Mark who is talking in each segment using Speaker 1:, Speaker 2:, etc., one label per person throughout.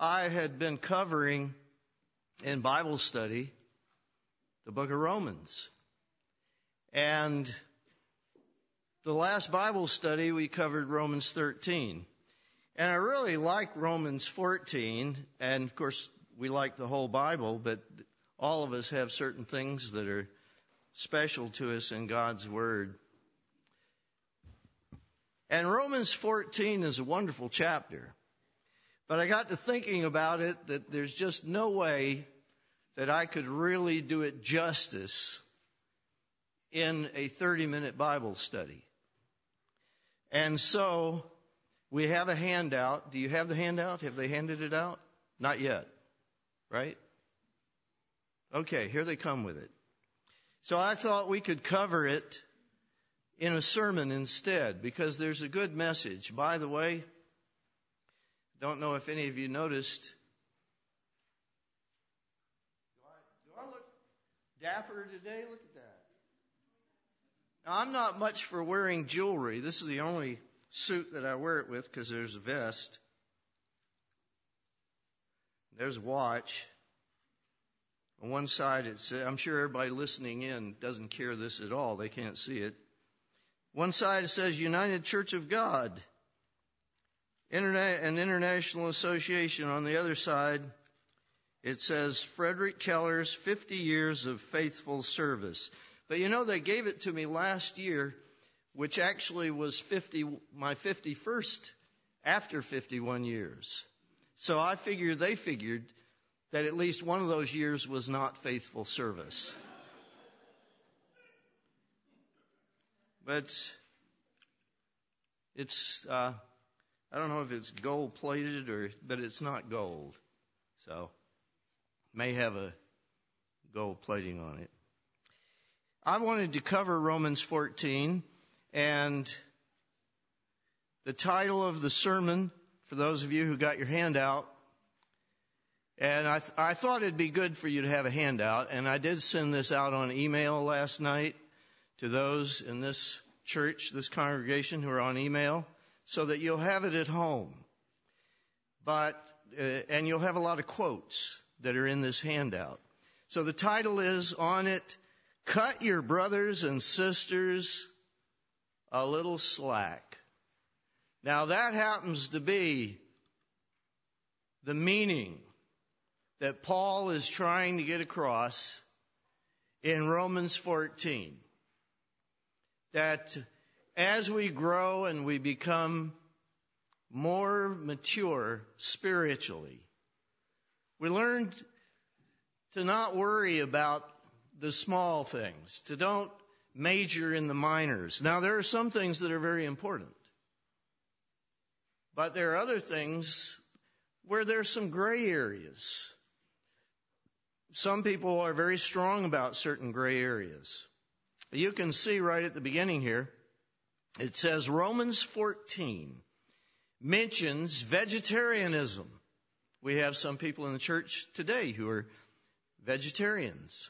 Speaker 1: I had been covering in Bible study the book of Romans. And the last Bible study we covered Romans 13. And I really like Romans 14. And of course, we like the whole Bible, but all of us have certain things that are special to us in God's Word. And Romans 14 is a wonderful chapter. But I got to thinking about it that there's just no way that I could really do it justice in a 30-minute Bible study. And so we have a handout. Do you have the handout? Have they handed it out? Not yet, right? Okay, here they come with it. So I thought we could cover it in a sermon instead, because there's a good message. By the way, don't know if any of you noticed. Do I look dapper today? Look at that. Now, I'm not much for wearing jewelry. This is the only suit that I wear it with because there's a vest. There's a watch. On one side, it says, I'm sure everybody listening in doesn't care this at all. They can't see it. One side it says United Church of God, an international association. On the other side, it says Frederick Keller's 50 years of faithful service. But you know, they gave it to me last year, which actually was my 51st after 51 years. So I figured they figured that at least one of those years was not faithful service. But it's, I don't know if it's gold plated but it's not gold. So, may have a gold plating on it. I wanted to cover Romans 14, and the title of the sermon, for those of you who got your handout, and I thought it'd be good for you to have a handout, and I did send this out on email last night to those in this church, this congregation who are on email, so that you'll have it at home. And you'll have a lot of quotes that are in this handout. So the title is on it, Cut Your Brothers and Sisters a Little Slack. Now that happens to be the meaning that Paul is trying to get across in Romans 14. That as we grow and we become more mature spiritually, we learn to not worry about the small things, to don't major in the minors. Now, there are some things that are very important, but there are other things where there's some gray areas. Some people are very strong about certain gray areas. You can see right at the beginning here, it says Romans 14 mentions vegetarianism. We have some people in the church today who are vegetarians.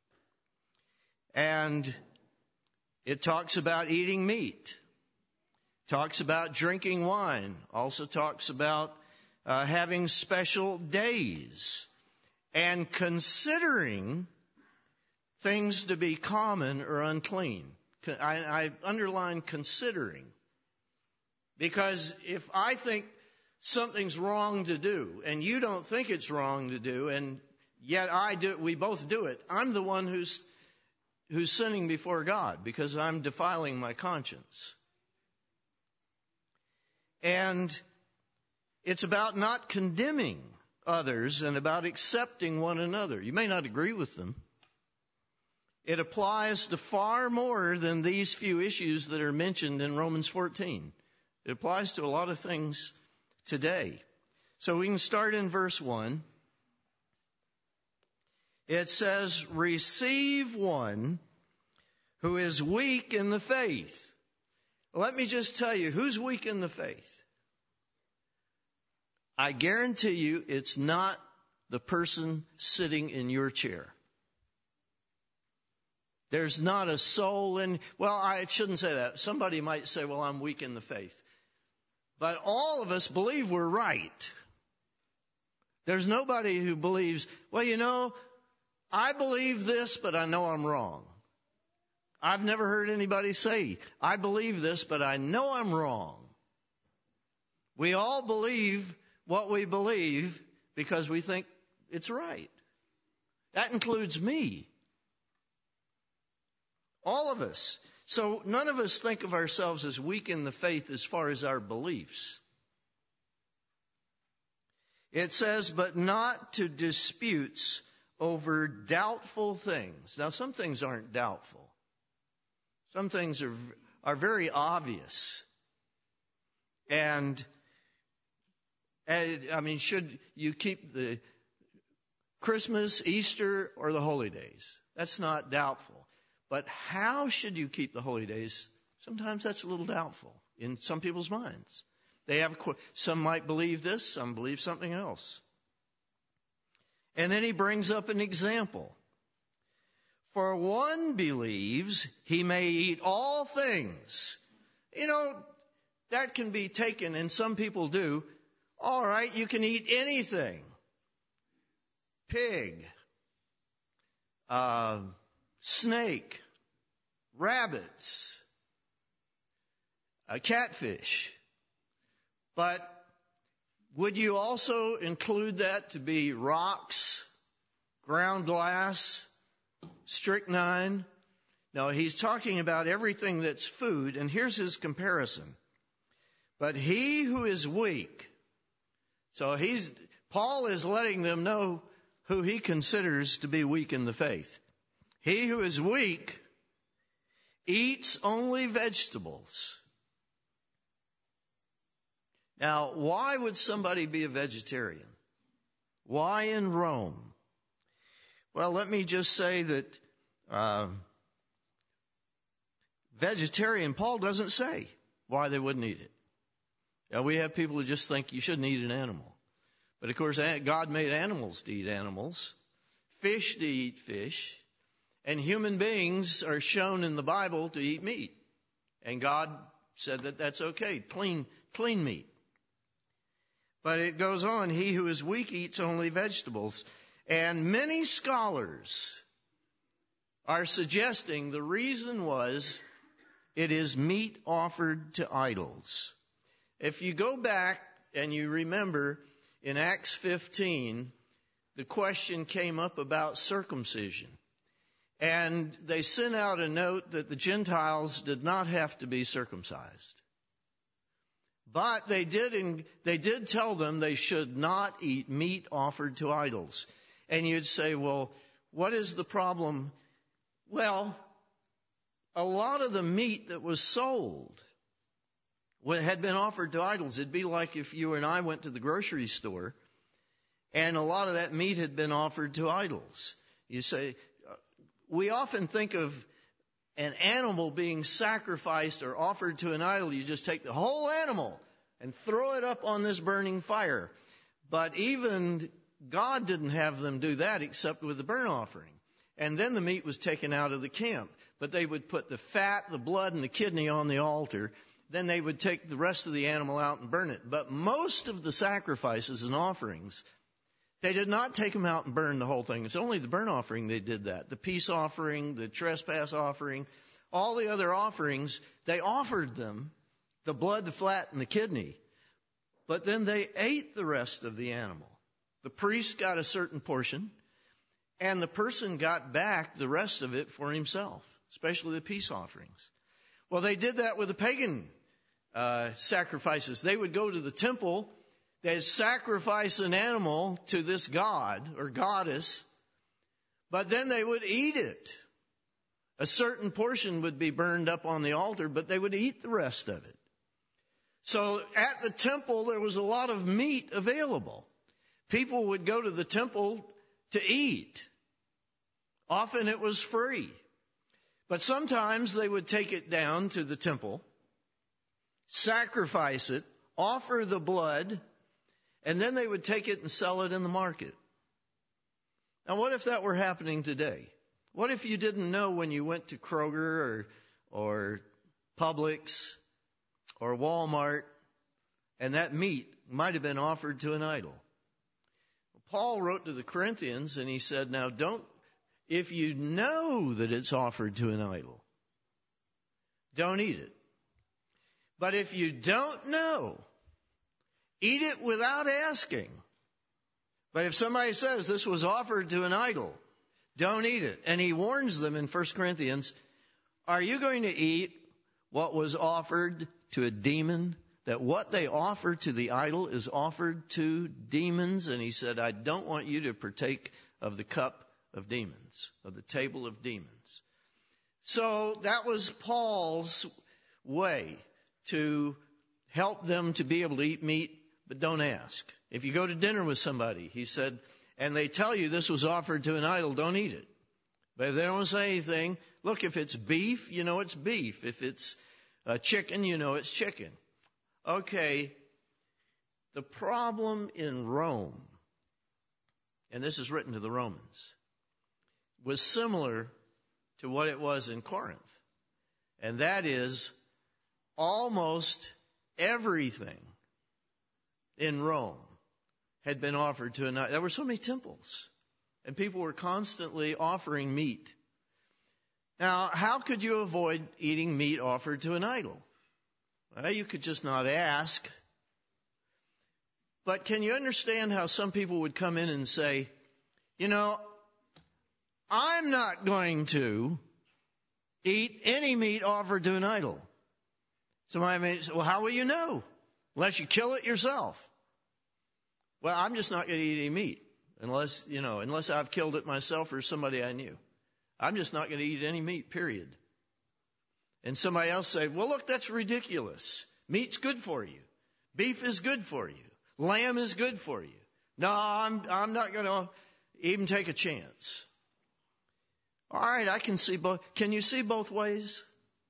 Speaker 1: And it talks about eating meat, talks about drinking wine, also talks about having special days, and considering things to be common or unclean. I underline considering. Because if I think something's wrong to do, and you don't think it's wrong to do, and yet I do, we both do it, I'm the one who's sinning before God, because I'm defiling my conscience. And it's about not condemning others and about accepting one another. You may not agree with them. It applies to far more than these few issues that are mentioned in Romans 14. It applies to a lot of things today. So we can start in verse 1. It says, receive one who is weak in the faith. Let me just tell you, who's weak in the faith? I guarantee you it's not the person sitting in your chair. There's not a soul in, well, I shouldn't say that. Somebody might say, well, I'm weak in the faith. But all of us believe we're right. There's nobody who believes, well, I believe this, but I know I'm wrong. I've never heard anybody say, I believe this, but I know I'm wrong. We all believe what we believe because we think it's right. That includes me. All of us. So none of us think of ourselves as weak in the faith as far as our beliefs. It says, but not to disputes over doubtful things. Now, some things aren't doubtful. Some things are very obvious. And should you keep the Christmas, Easter, or the holy days? That's not doubtful. But how should you keep the holy days? Sometimes that's a little doubtful in some people's minds. Some might believe this, some believe something else. And then he brings up an example. For one believes he may eat all things. That can be taken, and some people do. All right, you can eat anything. Pig, snake, rabbits, catfish. But would you also include that to be rocks, ground glass, strychnine? No, he's talking about everything that's food, and here's his comparison. But he who is weak, so Paul is letting them know who he considers to be weak in the faith. He who is weak eats only vegetables. Now, why would somebody be a vegetarian? Why in Rome? Well, let me just say that vegetarian, Paul doesn't say why they wouldn't eat it. Now, we have people who just think you shouldn't eat an animal. But, of course, God made animals to eat animals, fish to eat fish, and human beings are shown in the Bible to eat meat. And God said that that's okay, clean meat. But it goes on, he who is weak eats only vegetables. And many scholars are suggesting the reason was it is meat offered to idols. If you go back and you remember in Acts 15, the question came up about circumcision. And they sent out a note that the Gentiles did not have to be circumcised. But they did tell them they should not eat meat offered to idols. And you'd say, well, what is the problem? Well, a lot of the meat that was sold had been offered to idols. It'd be like if you and I went to the grocery store and a lot of that meat had been offered to idols. You say, we often think of an animal being sacrificed or offered to an idol. You just take the whole animal and throw it up on this burning fire. But even God didn't have them do that except with the burnt offering. And then the meat was taken out of the camp. But they would put the fat, the blood, and the kidney on the altar. Then they would take the rest of the animal out and burn it. But most of the sacrifices and offerings, they did not take them out and burn the whole thing. It's only the burnt offering they did that. The peace offering, the trespass offering, all the other offerings, they offered them the blood, the fat, and the kidney. But then they ate the rest of the animal. The priest got a certain portion, and the person got back the rest of it for himself, especially the peace offerings. Well, they did that with the pagan sacrifices. They would go to the temple, they'd sacrifice an animal to this god or goddess, but then they would eat it. A certain portion would be burned up on the altar, but they would eat the rest of it. So at the temple, there was a lot of meat available. People would go to the temple to eat. Often it was free. But sometimes they would take it down to the temple, sacrifice it, offer the blood, and then they would take it and sell it in the market. Now, what if that were happening today? What if you didn't know when you went to Kroger or Publix or Walmart and that meat might have been offered to an idol? Paul wrote to the Corinthians and he said, now if you know that it's offered to an idol, don't eat it. But if you don't know, eat it without asking. But if somebody says this was offered to an idol, don't eat it. And he warns them in 1 Corinthians, are you going to eat what was offered to a demon? That what they offer to the idol is offered to demons? And he said, I don't want you to partake of the cup of demons, of the table of demons. So that was Paul's way to help them to be able to eat meat, but don't ask. If you go to dinner with somebody, he said, and they tell you this was offered to an idol, don't eat it. But if they don't say anything, look, if it's beef, you know it's beef. If it's chicken, you know it's chicken. Okay, the problem in Rome, and this is written to the Romans, was similar to what it was in Corinth. And that is almost everything in Rome had been offered to an idol. There were so many temples, and people were constantly offering meat. Now, how could you avoid eating meat offered to an idol? Well, you could just not ask. But can you understand how some people would come in and say, you know, I'm not going to eat any meat offered to an idol. Somebody may say, well, how will you know? Unless you kill it yourself. Well, I'm just not going to eat any meat unless I've killed it myself or somebody I knew. I'm just not going to eat any meat, period. And somebody else say, well, look, that's ridiculous. Meat's good for you. Beef is good for you. Lamb is good for you. No, I'm not going to even take a chance. All right, I can see both. Can you see both ways?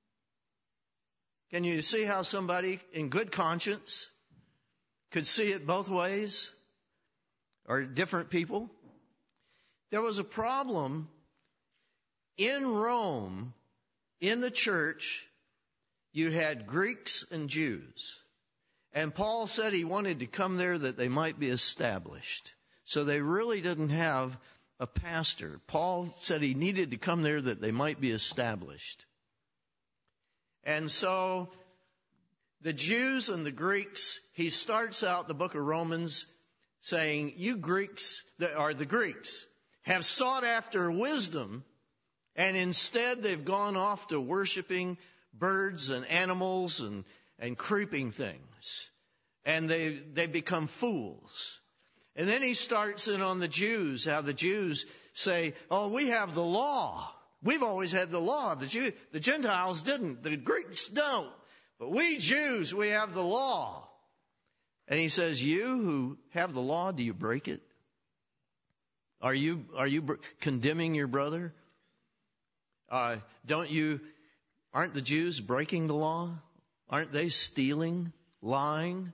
Speaker 1: Can you see how somebody in good conscience could see it both ways? Or different people? There was a problem in Rome, in the church. You had Greeks and Jews. And Paul said he wanted to come there that they might be established. So they really didn't have a pastor. Paul said he needed to come there that they might be established. And so the Jews and the Greeks, he starts out the book of Romans saying, you Greeks, that are the Greeks, have sought after wisdom, and instead they've gone off to worshiping birds and animals and creeping things. And they become fools. And then he starts in on the Jews, how the Jews say, oh, we have the law. We've always had the law. The Gentiles didn't. The Greeks don't. But we Jews, we have the law. And he says, you who have the law, do you break it? Are you condemning your brother? Aren't the Jews breaking the law? Aren't they stealing, lying?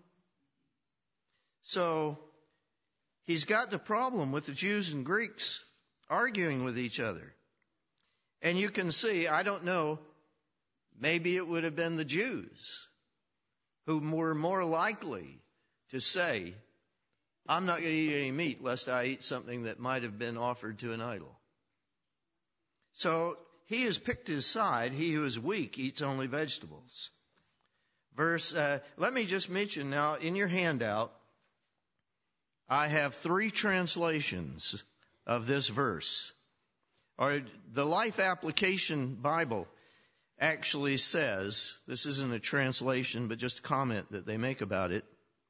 Speaker 1: So he's got the problem with the Jews and Greeks arguing with each other. And you can see, I don't know, maybe it would have been the Jews who were more likely to say, I'm not going to eat any meat lest I eat something that might have been offered to an idol. So he has picked his side. He who is weak eats only vegetables. Let me just mention now, in your handout, I have 3 translations of this verse. Or the Life Application Bible actually says, this isn't a translation, but just a comment that they make about it.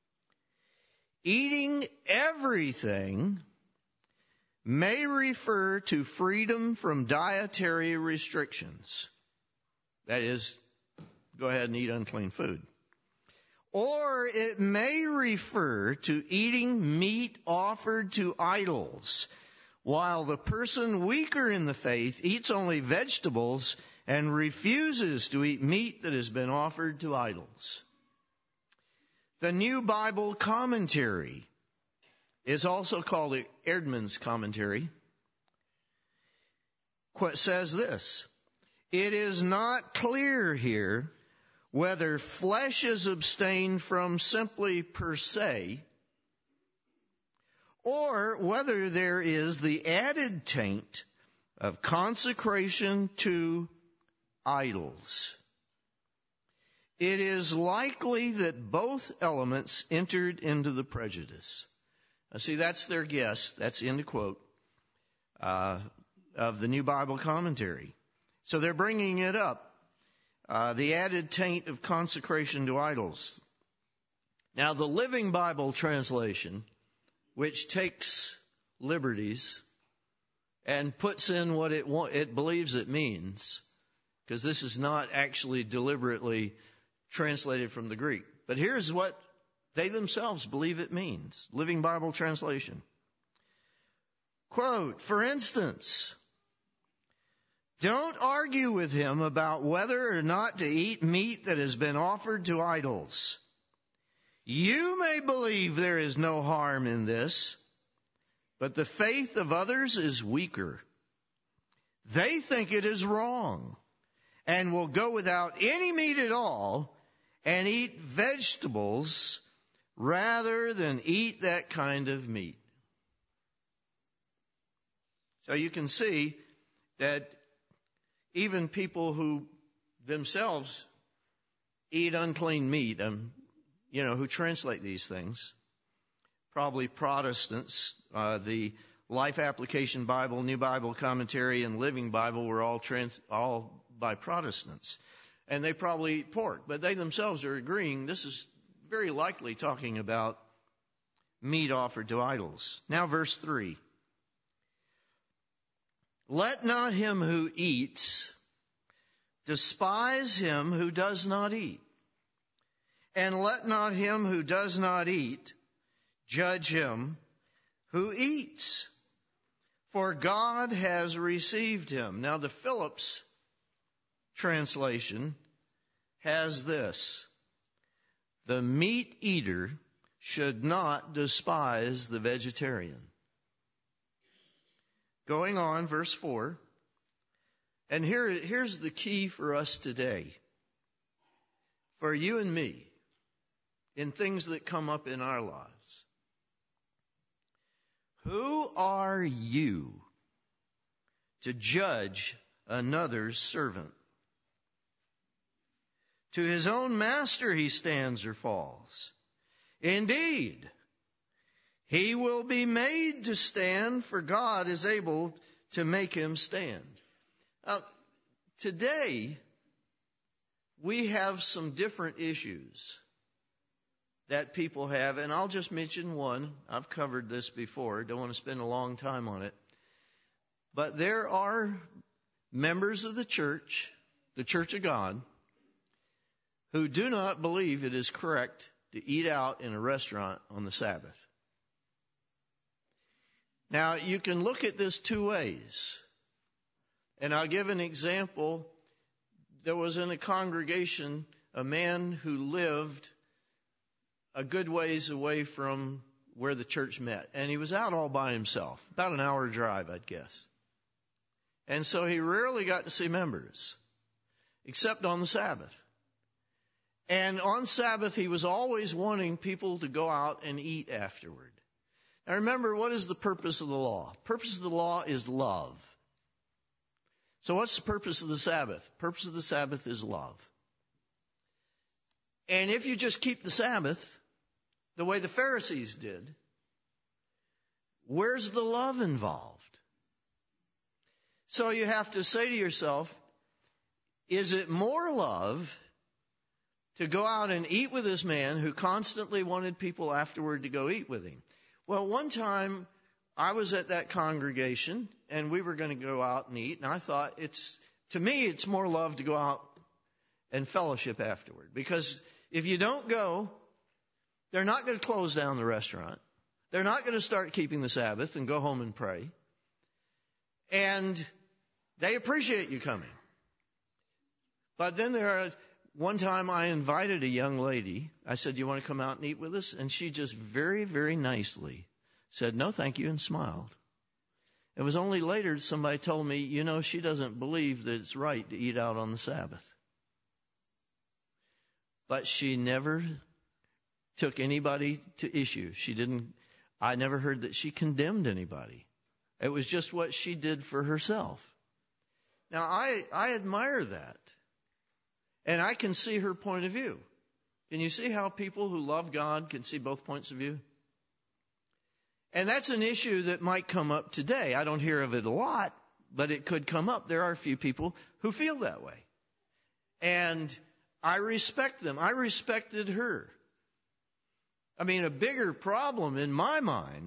Speaker 1: Eating everything may refer to freedom from dietary restrictions. That is, go ahead and eat unclean food. Or it may refer to eating meat offered to idols, while the person weaker in the faith eats only vegetables and refuses to eat meat that has been offered to idols. The New Bible Commentary is also called the Erdman's Commentary. Says this, it is not clear here whether flesh is abstained from simply per se, or whether there is the added taint of consecration to idols. It is likely that both elements entered into the prejudice. Now, see, that's their guess. That's end of quote of the New Bible Commentary. So they're bringing it up. The added taint of consecration to idols. Now, the Living Bible translation, which takes liberties and puts in what it believes it means, because this is not actually deliberately translated from the Greek. But here's what they themselves believe it means. Living Bible translation. Quote, for instance, don't argue with him about whether or not to eat meat that has been offered to idols. You may believe there is no harm in this, but the faith of others is weaker. They think it is wrong and will go without any meat at all and eat vegetables rather than eat that kind of meat. So you can see that even people who themselves eat unclean meat, who translate these things, probably Protestants, the Life Application Bible, New Bible Commentary, and Living Bible were all by Protestants. And they probably eat pork, but they themselves are agreeing this is very likely talking about meat offered to idols. Now verse 3. Let not him who eats despise him who does not eat, and let not him who does not eat judge him who eats, for God has received him. Now the Phillips translation has this: the meat eater should not despise the vegetarian. Going on, verse 4. And here's the key for us today. For you and me, in things that come up in our lives. Who are you to judge another's servant? To his own master he stands or falls. Indeed, he will be made to stand, for God is able to make him stand. Now, today, we have some different issues that people have, and I'll just mention one. I've covered this before. Don't want to spend a long time on it. But there are members of the Church of God, who do not believe it is correct to eat out in a restaurant on the Sabbath. Now, you can look at this two ways. And I'll give an example. There was in a congregation a man who lived a good ways away from where the church met. And he was out all by himself, about an hour drive, I'd guess. And so he rarely got to see members, except on the Sabbath. And on Sabbath, he was always wanting people to go out and eat afterward. Now remember, what is the purpose of the law? The purpose of the law is love. So what's the purpose of the Sabbath? The purpose of the Sabbath is love. And if you just keep the Sabbath the way the Pharisees did, where's the love involved? So you have to say to yourself, is it more love to go out and eat with this man who constantly wanted people afterward to go eat with him? Well, one time I was at that congregation and we were going to go out and eat, and I thought to me it's more love to go out and fellowship afterward, because if you don't go, they're not going to close down the restaurant. They're not going to start keeping the Sabbath and go home and pray. And they appreciate you coming. But then one time I invited a young lady. I said, "Do you want to come out and eat with us?" And she just very, very nicely said, "No, thank you," and smiled. It was only later somebody told me, she doesn't believe that it's right to eat out on the Sabbath. But she never took anybody to issue. I never heard that she condemned anybody. It was just what she did for herself. Now, I admire that. And I can see her point of view. Can you see how people who love God can see both points of view? And that's an issue that might come up today. I don't hear of it a lot, but it could come up. There are a few people who feel that way. And I respect them. I respected her. I mean, a bigger problem in my mind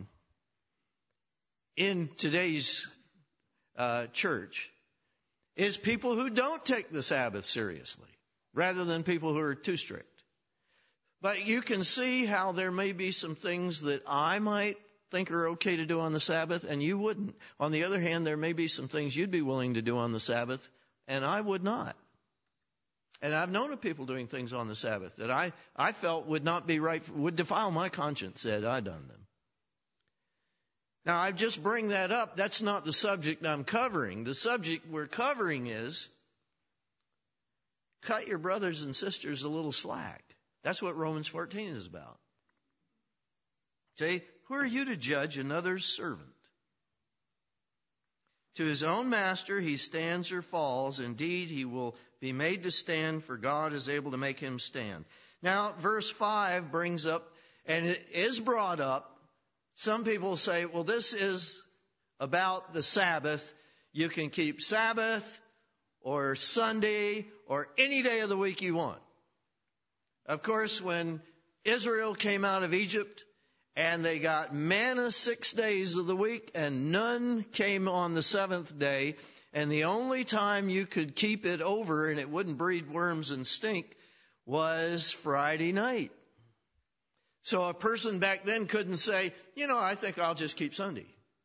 Speaker 1: in today's church is people who don't take the Sabbath seriously, rather than people who are too strict. But you can see how there may be some things that I might think are okay to do on the Sabbath, and you wouldn't. On the other hand, there may be some things you'd be willing to do on the Sabbath, and I would not. And I've known of people doing things on the Sabbath that I felt would not be right, would defile my conscience had I done them. Now, I just bring that up. That's not the subject I'm covering. The subject we're covering is cut your brothers and sisters a little slack. That's what Romans 14 is about. See, who are you to judge another's servant? To his own master he stands or falls. Indeed, he will be made to stand, for God is able to make him stand. Now, verse 5 brings up, and it is brought up, some people say, well, this is about the Sabbath. You can keep Sabbath or Sunday or any day of the week you want. Of course, when Israel came out of Egypt and they got manna 6 days of the week and none came on the seventh day, and the only time you could keep it over and it wouldn't breed worms and stink was Friday night. So a person back then couldn't say, I think I'll just keep Sunday.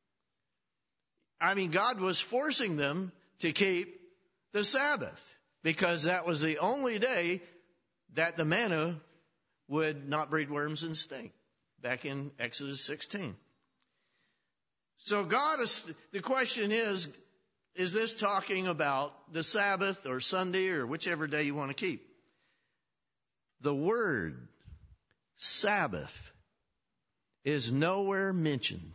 Speaker 1: I mean, God was forcing them to keep the Sabbath because that was the only day that the manna would not breed worms and stink, back in Exodus 16. So the question is this talking about the Sabbath or Sunday or whichever day you want to keep? The word Sabbath is nowhere mentioned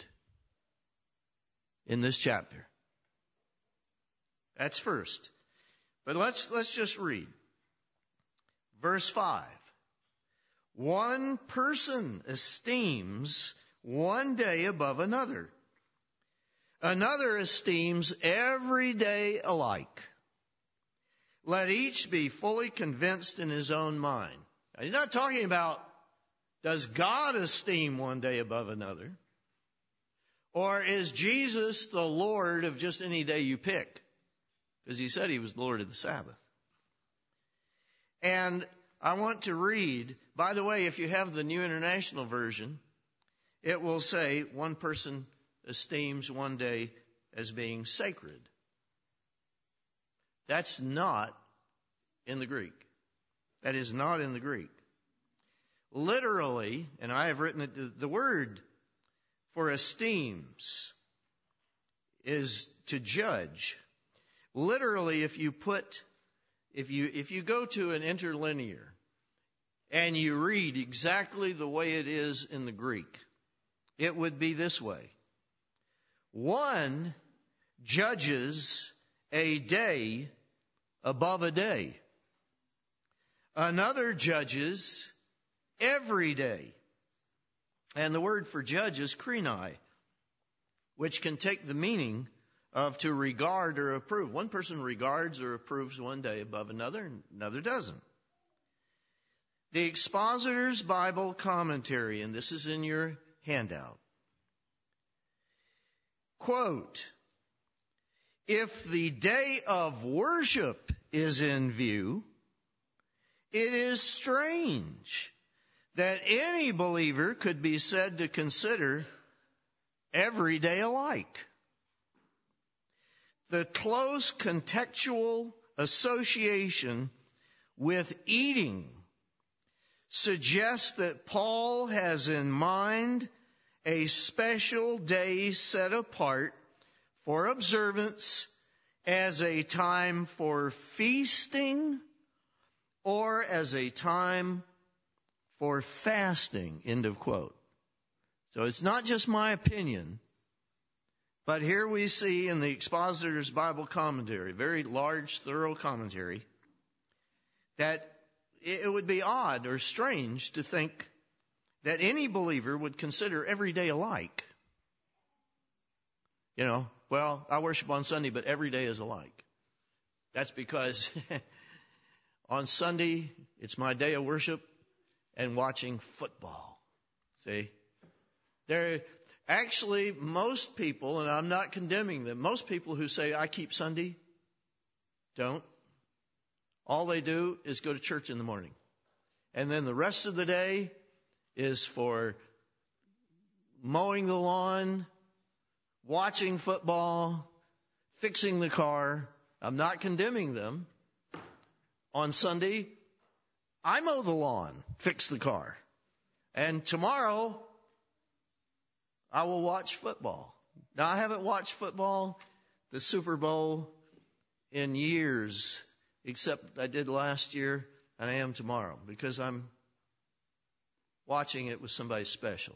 Speaker 1: in this chapter. That's first. But let's just read. Verse 5. One person esteems one day above another. Another esteems every day alike. Let each be fully convinced in his own mind. Now, he's not talking about, does God esteem one day above another? Or is Jesus the Lord of just any day you pick? Because he said he was Lord of the Sabbath. And I want to read, by the way, if you have the New International Version, it will say one person esteems one day as being sacred. That's not in the Greek. That is not in the Greek. Literally, and I have written it, the word for esteems is to judge. Literally, if you go to an interlinear and you read exactly the way it is in the Greek, it would be this way. One judges a day above a day. Another judges every day. And the word for judge is krenai, which can take the meaning of to regard or approve. One person regards or approves one day above another, and another doesn't. The Expositor's Bible Commentary, and this is in your handout, quote, if the day of worship is in view, it is strange that any believer could be said to consider every day alike. The close contextual association with eating suggests that Paul has in mind a special day set apart for observance as a time for feasting or as a time for fasting, end of quote. So it's not just my opinion, but here we see in the Expositor's Bible Commentary, very large, thorough commentary, that it would be odd or strange to think that any believer would consider every day alike. You know, well, I worship on Sunday, but every day is alike. That's because on Sunday, it's my day of worship and watching football. See? Actually, most people, and I'm not condemning them, most people who say, I keep Sunday, don't. All they do is go to church in the morning. And then the rest of the day is for mowing the lawn, watching football, fixing the car. I'm not condemning them. On Sunday, I mow the lawn, fix the car. And tomorrow, I will watch football. Now, I haven't watched football, the Super Bowl, in years, except I did last year, and I am tomorrow, because I'm watching it with somebody special.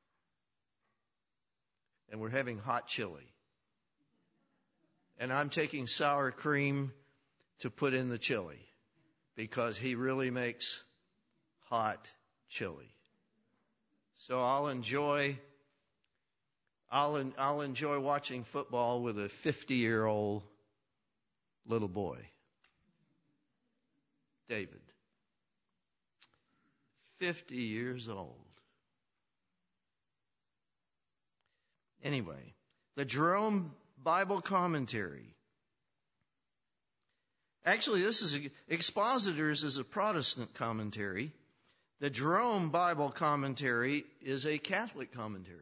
Speaker 1: And we're having hot chili. And I'm taking sour cream to put in the chili, because he really makes hot chili. So I'll enjoy watching football with a 50-year-old little boy, David. 50 years old. Anyway, the Jerome Bible Commentary. Actually, Expositors is a Protestant commentary. The Jerome Bible Commentary is a Catholic commentary.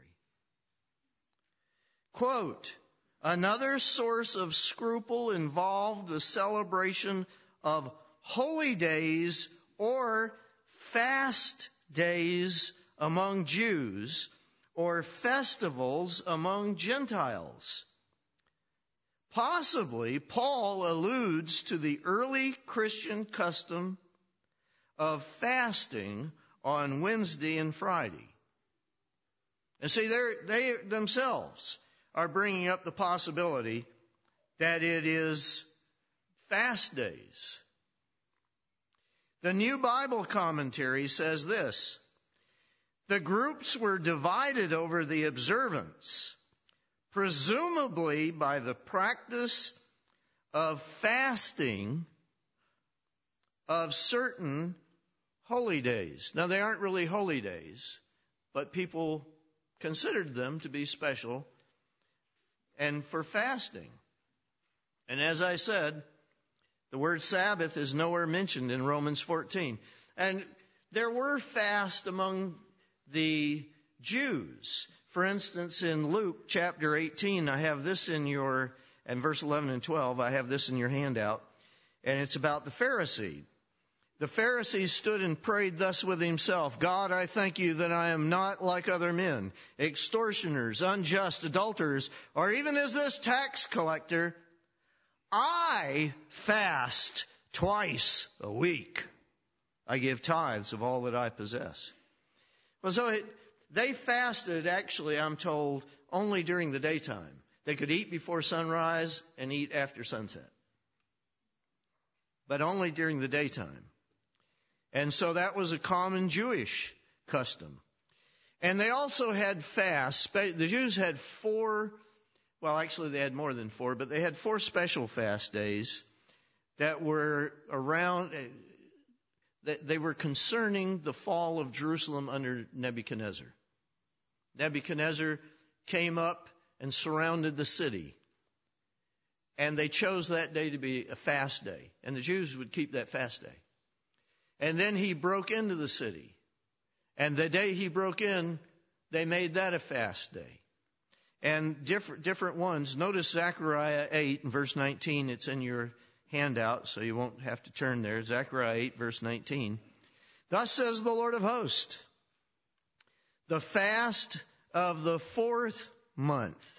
Speaker 1: Quote, another source of scruple involved the celebration of holy days or fast days among Jews or festivals among Gentiles. Possibly, Paul alludes to the early Christian custom of fasting on Wednesday and Friday. And see, they themselves are bringing up the possibility that it is fast days. The New Bible Commentary says this: the groups were divided over the observance, presumably by the practice of fasting of certain holy days. Now, they aren't really holy days, but people considered them to be special and for fasting. And as I said, the word Sabbath is nowhere mentioned in Romans 14. And there were fasts among the Jews. For instance, in Luke chapter 18, I have this in and verse 11 and 12, I have this in your handout. And it's about the Pharisee. The Pharisee stood and prayed thus with himself: God, I thank you that I am not like other men, extortioners, unjust, adulterers, or even as this tax collector. I fast twice a week. I give tithes of all that I possess. Well, so they fasted, actually, I'm told, only during the daytime. They could eat before sunrise and eat after sunset, but only during the daytime. And so that was a common Jewish custom. And they also had fasts. The Jews had they had more than 4, but they had 4 special fast days that were around, they were concerning the fall of Jerusalem under Nebuchadnezzar. Nebuchadnezzar came up and surrounded the city. And they chose that day to be a fast day. And the Jews would keep that fast day. And then he broke into the city. And the day he broke in, they made that a fast day. And different ones. Notice Zechariah 8 and verse 19. It's in your handout, so you won't have to turn there. Zechariah 8, verse 19. Thus says the Lord of hosts, the fast of the 4th month.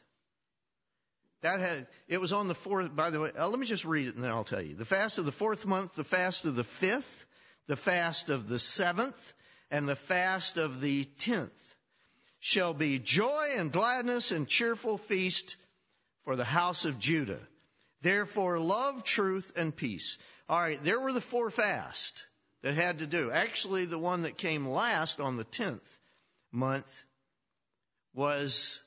Speaker 1: It was on the 4th, by the way. Let me just read it and then I'll tell you. The fast of the 4th month, the fast of the 5th, the fast of the 7th, and the fast of the 10th shall be joy and gladness and cheerful feast for the house of Judah. Therefore, love, truth, and peace. All right, there were the 4 fasts that had to do. Actually, the one that came last on the 10th month was,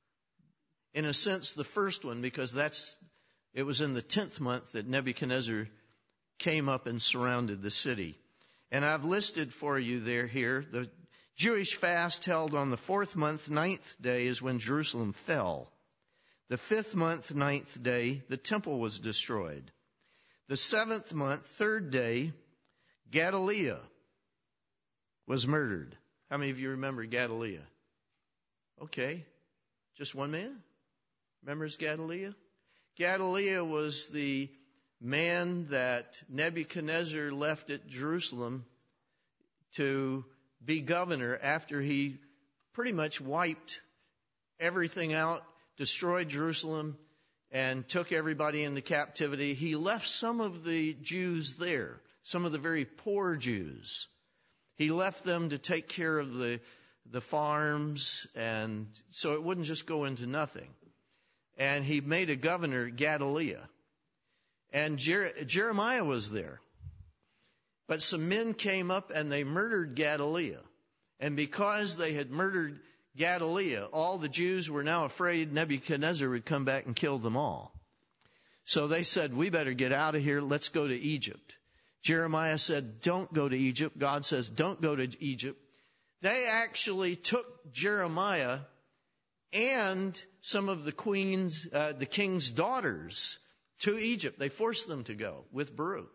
Speaker 1: in a sense, the first one, because it was in the 10th month that Nebuchadnezzar came up and surrounded the city. And I've listed for you here, the Jewish fast held on the 4th month, 9th day is when Jerusalem fell. The 5th month, 9th day, the temple was destroyed. The 7th month, 3rd day, Gedaliah was murdered. How many of you remember Gedaliah? Okay. Just one man? Remembers Gedaliah? Gedaliah was the man that Nebuchadnezzar left at Jerusalem to be governor after he pretty much wiped everything out, destroyed Jerusalem, and took everybody into captivity. He left some of the Jews there, some of the very poor Jews. He left them to take care of the farms, and so it wouldn't just go into nothing. And he made a governor, Gedaliah. And Jeremiah was there. But some men came up and they murdered Gedaliah. And because they had murdered Gedaliah, all the Jews were now afraid Nebuchadnezzar would come back and kill them all. So they said, we better get out of here. Let's go to Egypt. Jeremiah said, don't go to Egypt. God says, don't go to Egypt. They actually took Jeremiah and some of the king's daughters to Egypt. They forced them to go with Baruch.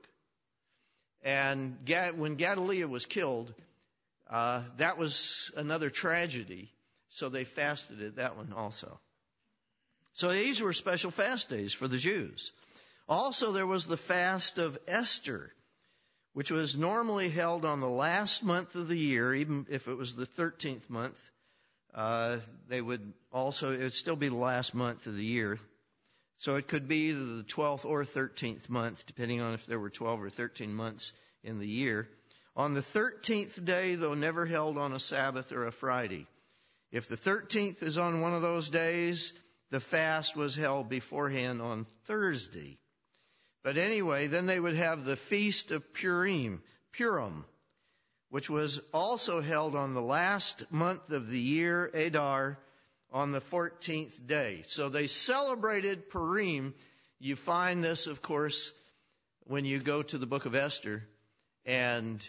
Speaker 1: And when Gedaliah was killed, that was another tragedy. So they fasted at that one also. So these were special fast days for the Jews. Also, there was the fast of Esther, which was normally held on the last month of the year, even if it was the 13th month. It would still be the last month of the year. So it could be either the 12th or 13th month, depending on if there were 12 or 13 months in the year. On the 13th day, though never held on a Sabbath or a Friday. If the 13th is on one of those days, the fast was held beforehand on Thursday. But anyway, then they would have the Feast of Purim, which was also held on the last month of the year, Adar, on the 14th day. So they celebrated Purim. You find this, of course, when you go to the book of Esther. And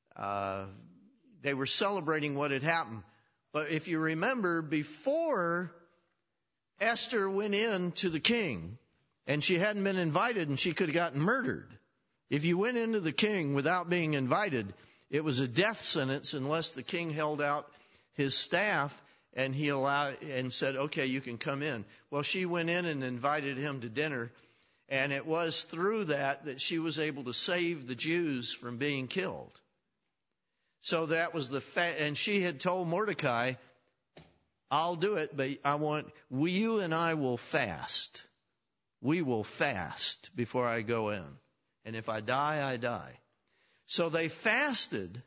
Speaker 1: they were celebrating what had happened. But if you remember, before Esther went in to the king, and she hadn't been invited, and she could have gotten murdered. If you went into the king without being invited, it was a death sentence unless the king held out his staff and he allowed and said, okay, you can come in. Well, she went in and invited him to dinner, and it was through that she was able to save the Jews from being killed. So that was and she had told Mordecai, I'll do it, but you and I will fast. We will fast before I go in. And if I die, I die. So they fasted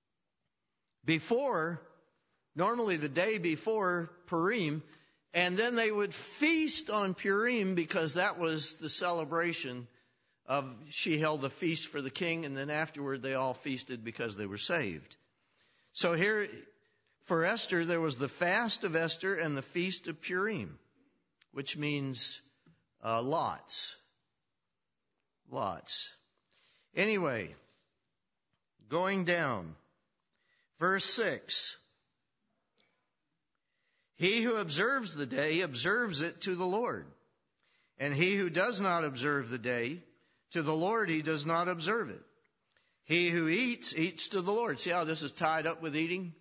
Speaker 1: normally the day before Purim, and then they would feast on Purim because that was the celebration she held a feast for the king, and then afterward they all feasted because they were saved. So here, for Esther, there was the fast of Esther and the feast of Purim, which means lots. Lots. Anyway, going down, verse 6. He who observes the day observes it to the Lord. And he who does not observe the day, to the Lord he does not observe it. He who eats, eats to the Lord. See how this is tied up with eating?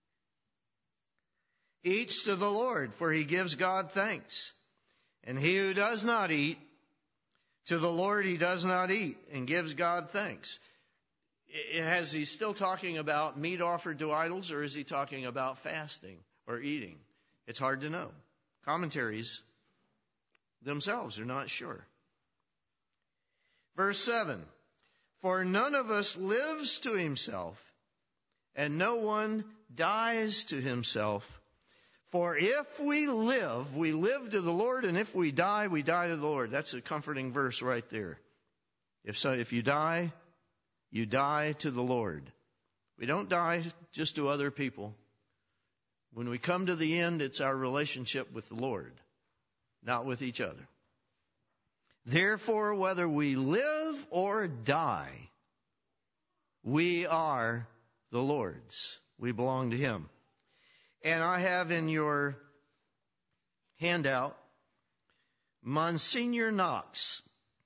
Speaker 1: Eats to the Lord, for he gives God thanks. And he who does not eat, to the Lord he does not eat, and gives God thanks. Is he still talking about meat offered to idols, or is he talking about fasting or eating? It's hard to know. Commentaries themselves are not sure. Verse 7, for none of us lives to himself, and no one dies to himself. For if we live to the Lord, and if we die to the Lord. That's a comforting verse right there. If you die to the Lord. We don't die just to other people. When we come to the end, it's our relationship with the Lord, not with each other. Therefore, whether we live or die, we are the Lord's. We belong to Him. And I have in your handout, Monsignor Knox,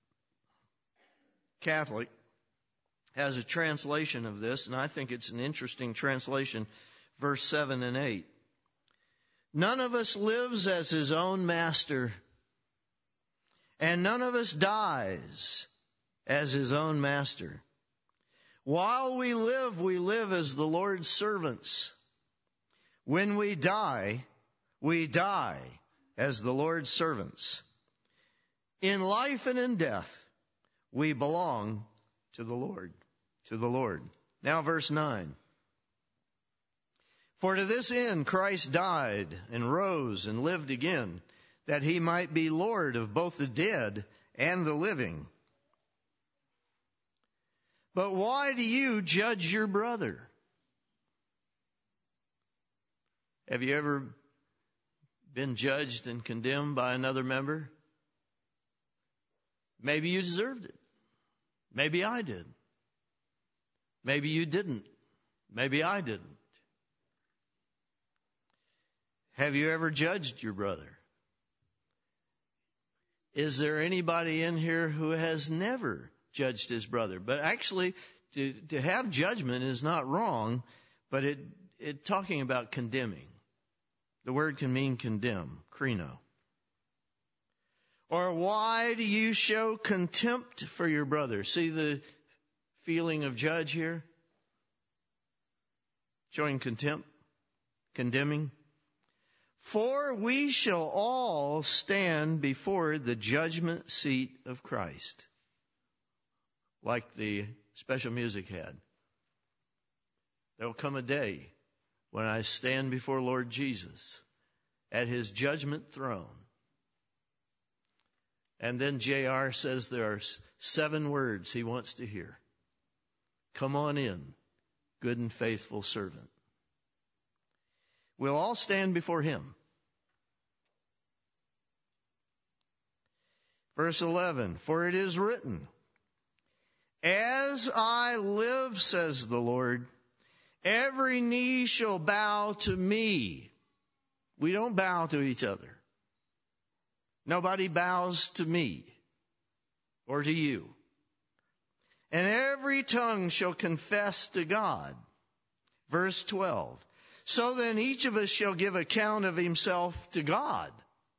Speaker 1: Catholic, has a translation of this, and I think it's an interesting translation, verse 7 and 8. None of us lives as his own master, and none of us dies as his own master. While we live as the Lord's servants. When we die as the Lord's servants. In life and in death, we belong to the Lord. Now verse 9. For to this end Christ died and rose and lived again, that he might be Lord of both the dead and the living. But why do you judge your brother? Have you ever been judged and condemned by another member? Maybe you deserved it. Maybe I did. Maybe you didn't. Maybe I didn't. Have you ever judged your brother? Is there anybody in here who has never judged his brother? But actually, to have judgment is not wrong, but it talking about condemning. The word can mean condemn, krino. Or why do you show contempt for your brother? See the feeling of judge here? Showing contempt, condemning. For we shall all stand before the judgment seat of Christ. Like the special music had. There will come a day when I stand before Lord Jesus at his judgment throne. And then J.R. says there are 7 words he wants to hear. Come on in, good and faithful servant. We'll all stand before him. Verse 11, for it is written, as I live, says the Lord, every knee shall bow to me. We don't bow to each other. Nobody bows to me or to you. And every tongue shall confess to God. Verse 12. So then each of us shall give account of himself to God.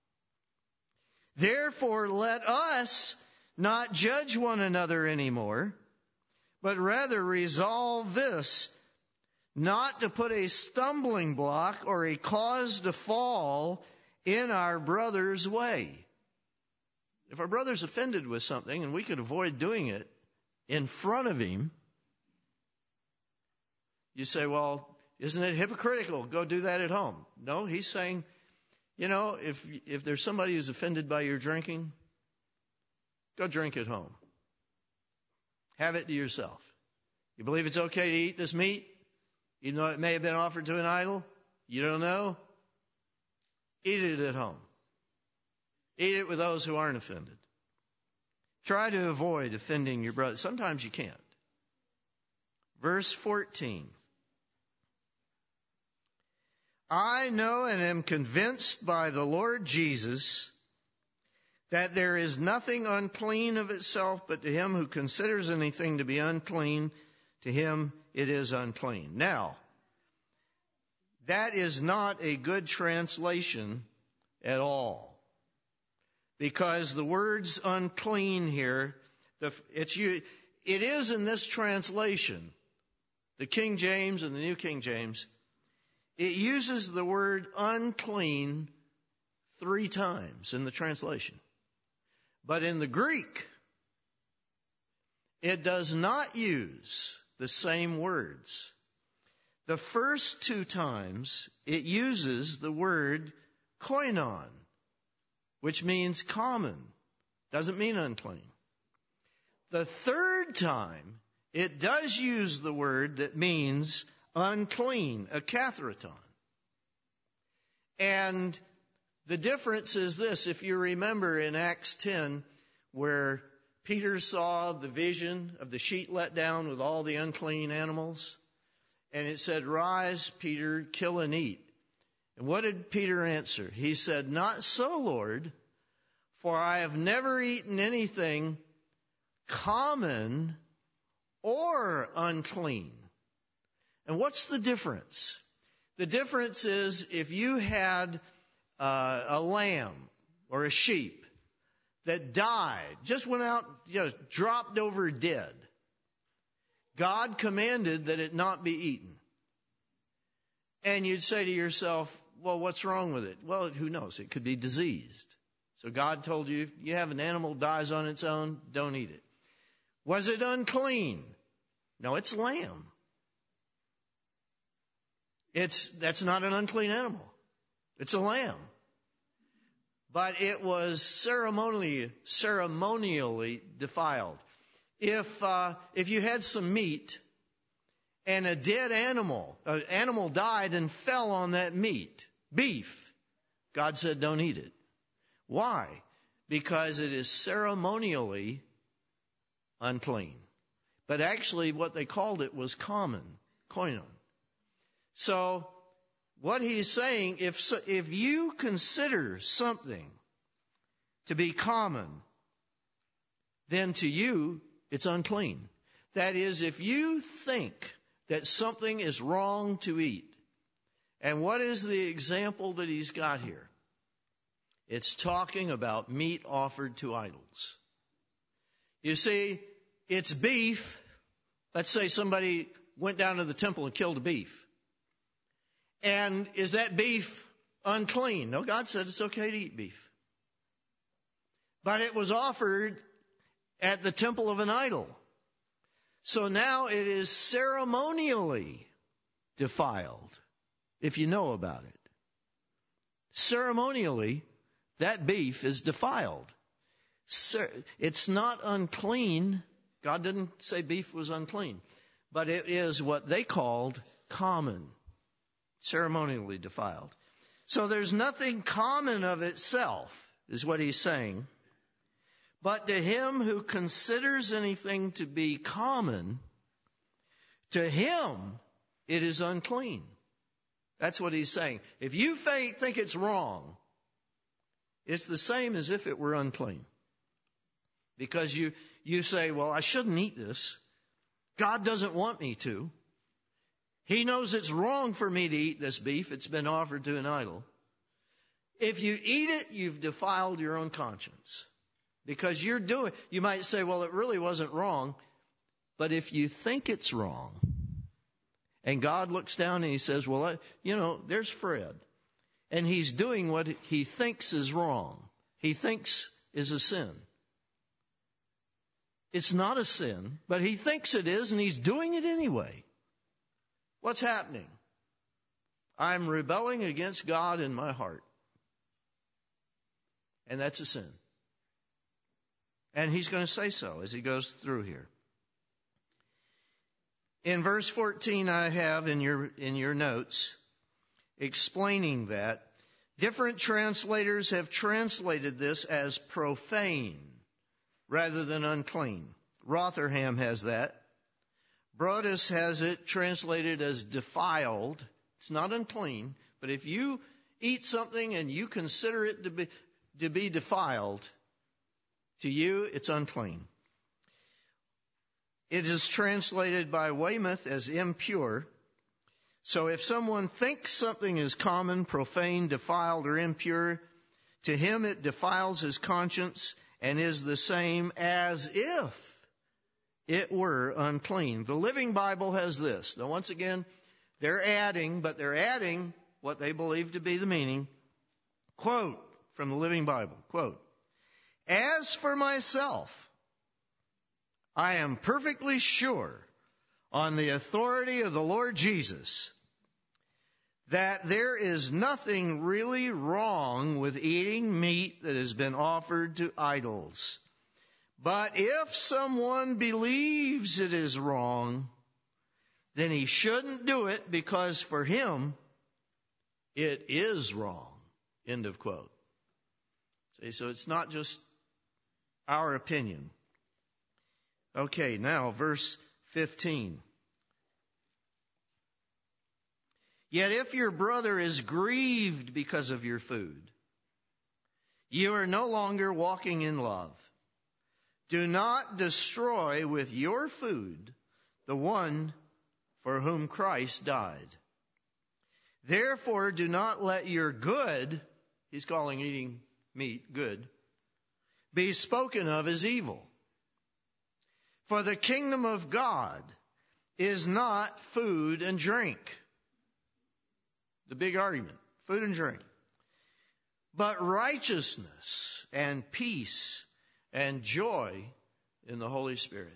Speaker 1: Therefore let us not judge one another anymore, but rather resolve this, not to put a stumbling block or a cause to fall in our brother's way. If our brother's offended with something and we could avoid doing it in front of him, you say, well, isn't it hypocritical? Go do that at home. No, he's saying, if there's somebody who's offended by your drinking, go drink at home. Have it to yourself. You believe it's okay to eat this meat, even though it may have been offered to an idol? You don't know? Eat it at home. Eat it with those who aren't offended. Try to avoid offending your brother. Sometimes you can't. Verse 14. I know and am convinced by the Lord Jesus that there is nothing unclean of itself, but to him who considers anything to be unclean, to him it is unclean. Now, that is not a good translation at all. Because the words unclean here, it is in this translation, the King James and the New King James, it uses the word unclean 3 times in the translation. But in the Greek, it does not use the same words. The first two times it uses the word koinon, which means common. Doesn't mean unclean. The third time it does use the word that means unclean, a kathraton. And the difference is this. If you remember in Acts 10, where Peter saw the vision of the sheet let down with all the unclean animals, and it said, "Rise, Peter, kill and eat." And what did Peter answer? He said, "Not so, Lord, for I have never eaten anything common or unclean." And what's the difference? The difference is if you had a lamb or a sheep that died, just went out, dropped over dead, God commanded that it not be eaten. And you'd say to yourself, well, what's wrong with it? Well, who knows? It could be diseased. So God told you, if you have an animal dies on its own, don't eat it. Was it unclean? No, it's lamb. That's not an unclean animal. It's a lamb. But it was ceremonially defiled. If you had some meat and a dead animal, an animal died and fell on that meat, beef, God said don't eat it. Why? Because it is ceremonially unclean. But actually what they called it was common, koinon. So what he's saying, if you consider something to be common, then to you it's unclean. That is, if you think that something is wrong to eat. And what is the example that he's got here? It's talking about meat offered to idols. You see, it's beef. Let's say somebody went down to the temple and killed a beef. And is that beef unclean? No, God said it's okay to eat beef. But it was offered at the temple of an idol. So now it is ceremonially defiled, if you know about it. Ceremonially, that beef is defiled. It's not unclean. God didn't say beef was unclean. But it is what they called common, ceremonially defiled. So there's nothing common of itself, is what he's saying. But to him who considers anything to be common, to him it is unclean. That's what he's saying. If you think it's wrong, it's the same as if it were unclean. Because you say, well, I shouldn't eat this. God doesn't want me to. He knows it's wrong for me to eat this beef. It's been offered to an idol. If you eat it, you've defiled your own conscience. Because you might say, well, it really wasn't wrong. But if you think it's wrong, and God looks down and he says, well, there's Fred. And he's doing what he thinks is wrong. He thinks is a sin. It's not a sin, but he thinks it is, and he's doing it anyway. What's happening? I'm rebelling against God in my heart. And that's a sin. And he's going to say so as he goes through here. In verse 14, I have in your notes explaining that different translators have translated this as profane rather than unclean. Rotherham has that. Broadus has it translated as defiled. It's not unclean, but if you eat something and you consider it to be defiled, to you it's unclean. It is translated by Weymouth as impure. So if someone thinks something is common, profane, defiled, or impure, to him it defiles his conscience and is the same as if it were unclean. The Living Bible has this. Now, once again, they're adding what they believe to be the meaning. Quote from the Living Bible, quote, "As for myself, I am perfectly sure on the authority of the Lord Jesus that there is nothing really wrong with eating meat that has been offered to idols. But if someone believes it is wrong, then he shouldn't do it because for him, it is wrong. End of quote. See, so it's not just our opinion. Okay, now verse 15. Yet if your brother is grieved because of your food, you are no longer walking in love. Do not destroy with your food the one for whom Christ died. Therefore, do not let your good, he's calling eating meat good, be spoken of as evil. For the kingdom of God is not food and drink. The big argument, food and drink. But righteousness and peace and joy in the Holy Spirit.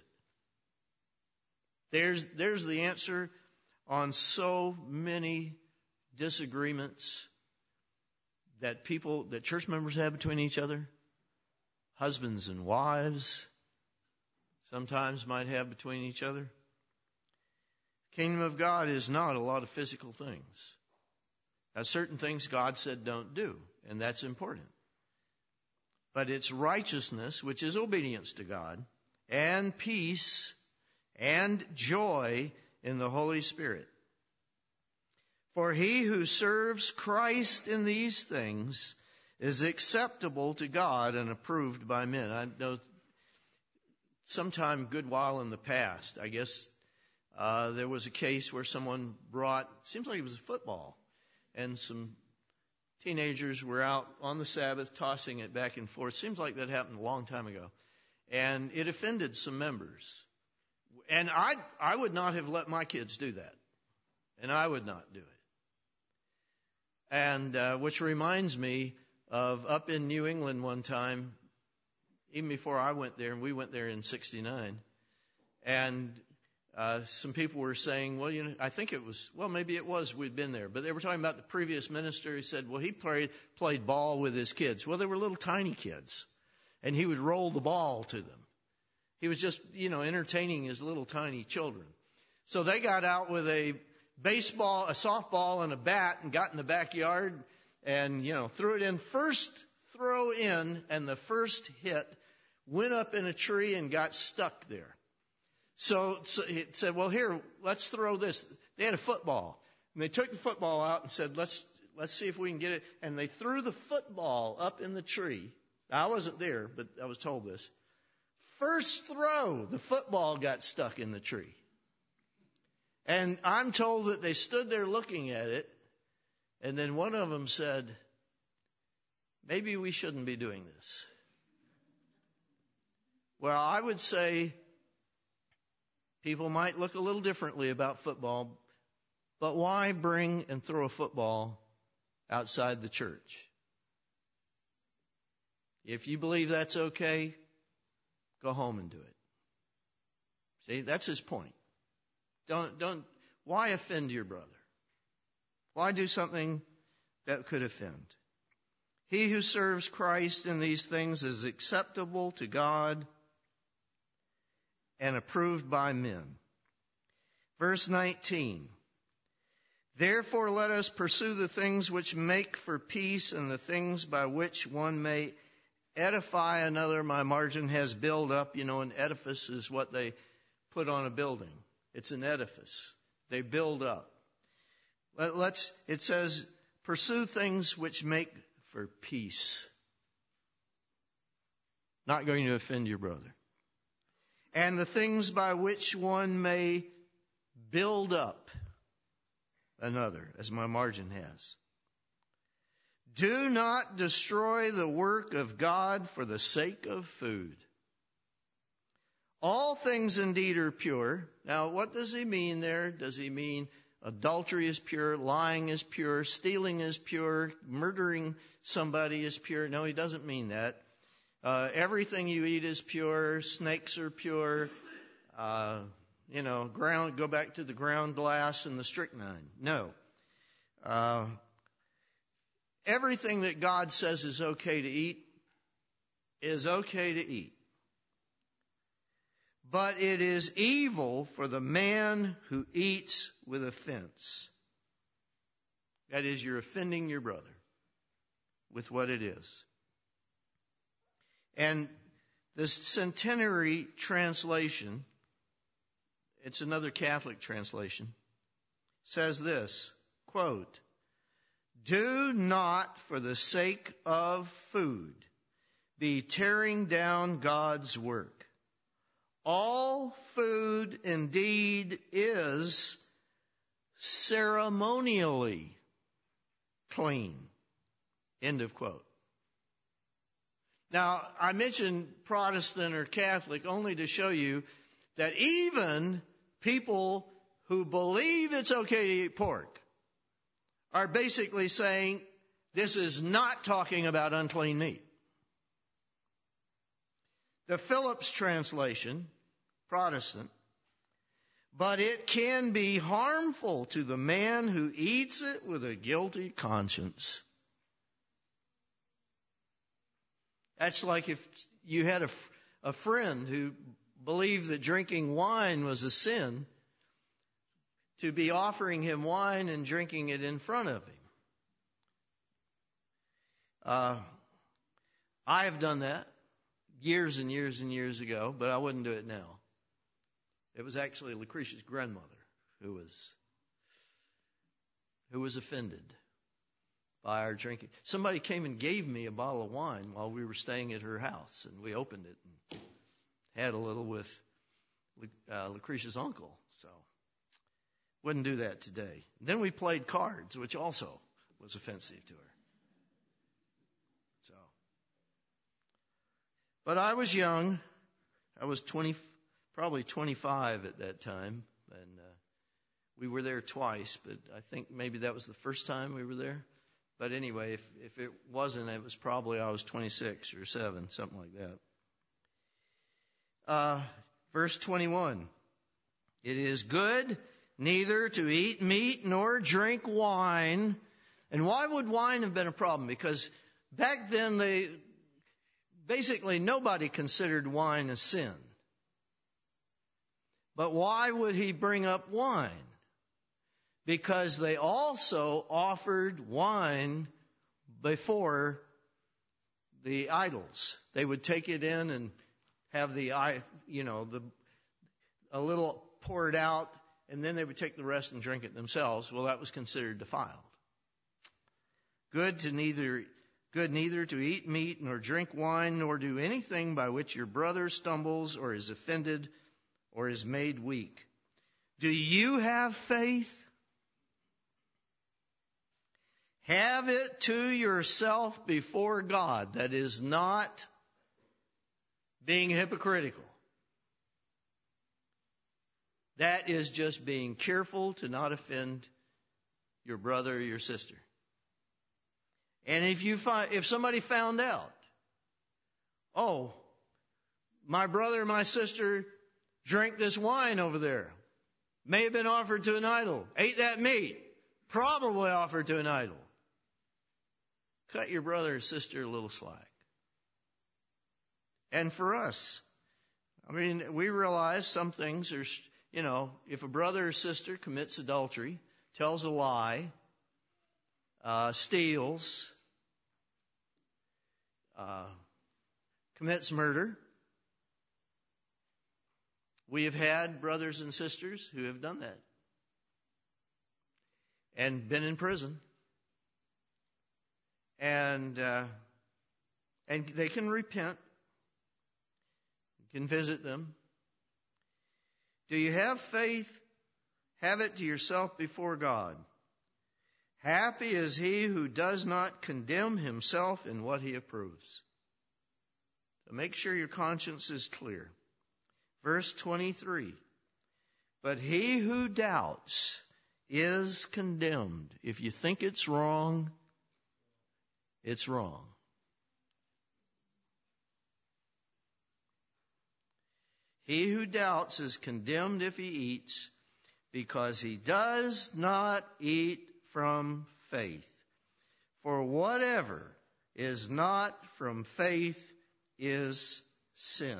Speaker 1: There's the answer on so many disagreements that church members have between each other. Husbands and wives sometimes might have between each other. The kingdom of God is not a lot of physical things. Now, certain things God said don't do, and that's important. But it's righteousness, which is obedience to God, and peace and joy in the Holy Spirit. For he who serves Christ in these things is acceptable to God and approved by men. I know sometime good while in the past, I guess, there was a case where someone brought, seems like it was a football, and some teenagers were out on the Sabbath tossing it back and forth. Seems like that happened a long time ago. And it offended some members. And I would not have let my kids do that. And I would not do it. And which reminds me of up in New England one time, even before I went there, and we went there in 1969. And some people were saying, well, I think it was, maybe it was, we'd been there. But they were talking about the previous minister. He said, well, he played ball with his kids. Well, they were little tiny kids. And he would roll the ball to them. He was just, entertaining his little tiny children. So they got out with a baseball, a softball, and a bat and got in the backyard and, threw it in. First throw in, and the first hit went up in a tree and got stuck there. So it said, well, here, let's throw this. They had a football. And they took the football out and said, let's see if we can get it. And they threw the football up in the tree. Now, I wasn't there, but I was told this. First throw, the football got stuck in the tree. And I'm told that they stood there looking at it. And then one of them said, maybe we shouldn't be doing this. Well, I would say people might look a little differently about football, but why bring and throw a football outside the church? If you believe that's okay, go home and do it. See, that's his point. Why offend your brother? Why do something that could offend? He who serves Christ in these things is acceptable to God and approved by men. Verse 19. Therefore let us pursue the things which make for peace and the things by which one may edify another. My margin has build up. An edifice is what they put on a building. It's an edifice. They build up. It says, pursue things which make for peace. Not going to offend your brother. And the things by which one may build up another, as my margin has. Do not destroy the work of God for the sake of food. All things indeed are pure. Now, what does he mean there? Does he mean adultery is pure, lying is pure, stealing is pure, murdering somebody is pure? No, he doesn't mean that. Everything you eat is pure. Snakes are pure. Go back to the ground glass and the strychnine. No. Uh, everything that God says is okay to eat is okay to eat. But it is evil for the man who eats with offense. That is, you're offending your brother with what it is. And the Centenary translation, it's another Catholic translation, says this, quote, "Do not, for the sake of food, be tearing down God's work. All food indeed is ceremonially clean." End of quote. Now, I mentioned Protestant or Catholic only to show you that even people who believe it's okay to eat pork are basically saying this is not talking about unclean meat. The Phillips translation, Protestant, "But it can be harmful to the man who eats it with a guilty conscience." That's like if you had a friend who believed that drinking wine was a sin, to be offering him wine and drinking it in front of him. I have done that years and years and years ago, but I wouldn't do it now. It was actually Lucretia's grandmother who was offended by our drinking. Somebody came and gave me a bottle of wine while we were staying at her house, and we opened it and had a little with Lucretia's uncle. So wouldn't do that today. Then we played cards, which also was offensive to her. So, but I was young. I was probably 25 at that time, and we were there twice. But I think maybe that was the first time we were there. But anyway, if it wasn't, it was probably I was 26 or 7, something like that. Verse 21. "It is good neither to eat meat nor drink wine." And why would wine have been a problem? Because back then basically nobody considered wine a sin. But why would he bring up wine? Because they also offered wine before the idols. They would take it in and have a little poured out, and then they would take the rest and drink it themselves. Well, that was considered defiled. Good neither to eat meat nor drink wine nor do anything by which your brother stumbles or is offended or is made weak. Do you have faith? Have it to yourself before God. That is not being hypocritical. That is just being careful to not offend your brother or your sister. And if somebody found out, oh, my brother or my sister drank this wine over there, may have been offered to an idol, ate that meat, probably offered to an idol. Cut your brother or sister a little slack. And for us, we realize some things are, if a brother or sister commits adultery, tells a lie, steals, commits murder. We have had brothers and sisters who have done that and been in prison. And they can repent. You can visit them. Do you have faith? Have it to yourself before God. Happy is he who does not condemn himself in what he approves. So make sure your conscience is clear. Verse 23. But he who doubts is condemned. If you think it's wrong, it's wrong. He who doubts is condemned if he eats, because he does not eat from faith. For whatever is not from faith is sin.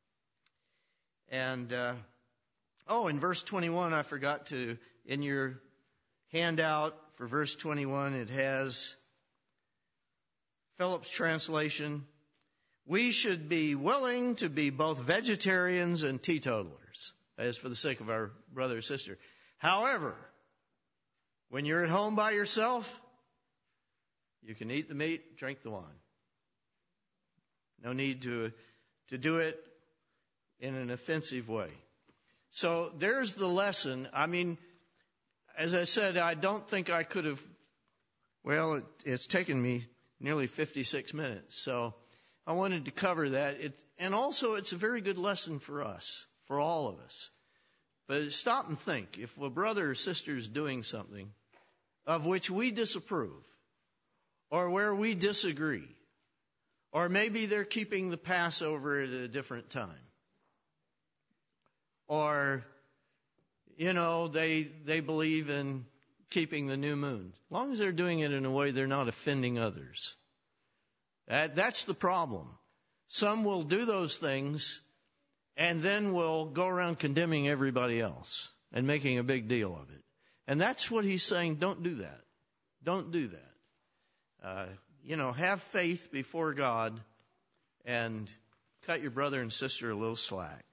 Speaker 1: And, in verse 21, I forgot to, in your handout for verse 21, it has Phillips' translation. We should be willing to be both vegetarians and teetotalers. That is for the sake of our brother or sister. However, when you're at home by yourself, you can eat the meat, drink the wine. No need to do it in an offensive way. So there's the lesson. I mean, as I said, I don't think I could have, it's taken me nearly 56 minutes. So I wanted to cover that. And also it's a very good lesson for us, for all of us. But stop and think. If a brother or sister is doing something of which we disapprove, or where we disagree, or maybe they're keeping the Passover at a different time, or, they believe in keeping the new moon. As long as they're doing it in a way they're not offending others. That's the problem. Some will do those things and then will go around condemning everybody else and making a big deal of it. And that's what he's saying. Don't do that. Don't do that. Have faith before God and cut your brother and sister a little slack.